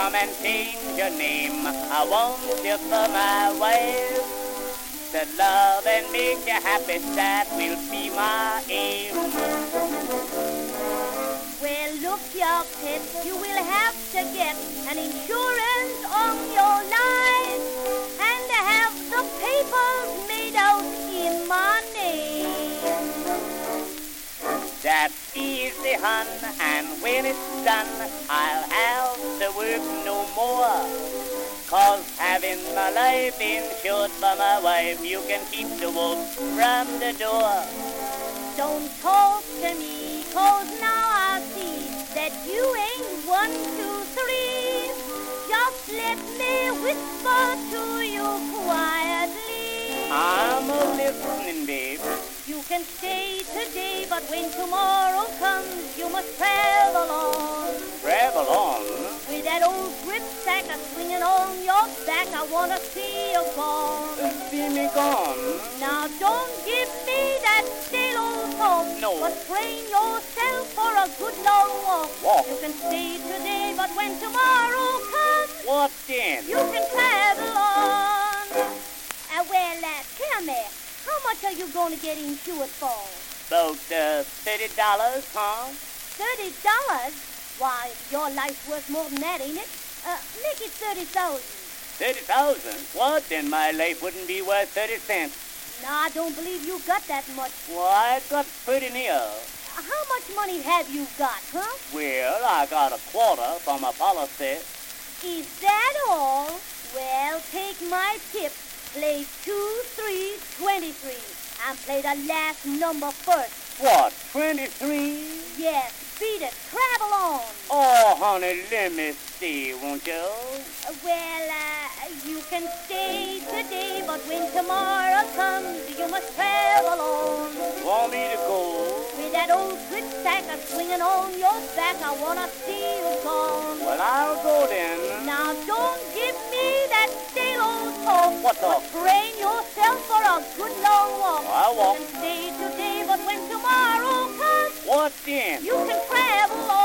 come and change your name. I want you for my wife. To love and make you happy, that will be my aim. Well, look, your pet, you will have to get an insurance on your life and have the papers made out in my name. That's easy, hun, and when it's done, I'll have to work no more. 'Cause having my life insured for my wife, you can keep the wolf from the door. Don't talk to me, 'cause now I see that you ain't 1, 2, 3. Just let me whisper to you quietly. I'm a listening, babe. You can stay today, but when tomorrow comes, you must travel on. Travel on? With that old gripsack swinging on your back, I want to see you gone. See me gone? Now don't give me that stale old talk. No. But train yourself for a good long walk. Walk? You can stay today, but when tomorrow comes, What then? you can travel on. Tell me, how much are you going to get insured for? About $30, huh? $30? Why, your life's worth more than that, ain't it? Make it 30,000. 30,000? What? Then my life wouldn't be worth 30 cents. No, I don't believe you got that much. Well, I got pretty near. How much money have you got, huh? Well, I got a quarter from my policy. Is that all? Well, take my tip. Play 2, 3, 23. And play the last number first. What, 23? Yes, beat it. Travel on. Oh, honey, let me see, won't you? You can stay today, but when tomorrow comes, you must travel on. Want me to go? With that old gripsack swinging on your back, I want to see you gone. Well, I'll go then. Now, don't give me that stale old talk. What talk? But train yourself for a good long walk. I'll walk. You can stay today, but when tomorrow comes, What then? you can travel on.